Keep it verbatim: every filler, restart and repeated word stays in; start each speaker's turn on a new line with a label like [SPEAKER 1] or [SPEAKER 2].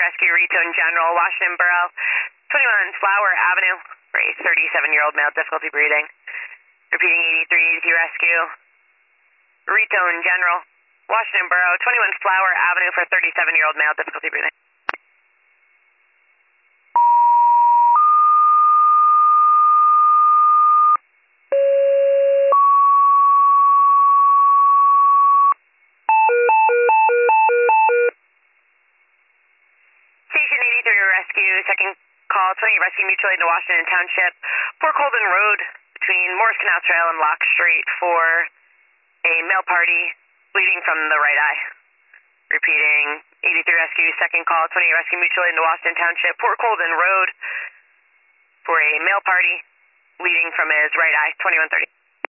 [SPEAKER 1] Rescue, Retone General, Washington Borough, twenty-one Flower Avenue for a thirty-seven-year-old male, difficulty breathing. Repeating, eighty-three eighty-three Rescue, Retone General, Washington Borough, twenty-one Flower Avenue for a thirty-seven-year-old male, difficulty breathing. Station eighty-three Rescue, second call, twenty Rescue Mutual Aid to Washington Township, Port Colden Road between Morris Canal Trail and Lock Street for a male party bleeding from the right eye. Repeating, eighty-three Rescue, second call, twenty Rescue Mutual Aid to Washington Township, Port Colden Road for a male party bleeding from his right eye, twenty-one thirty.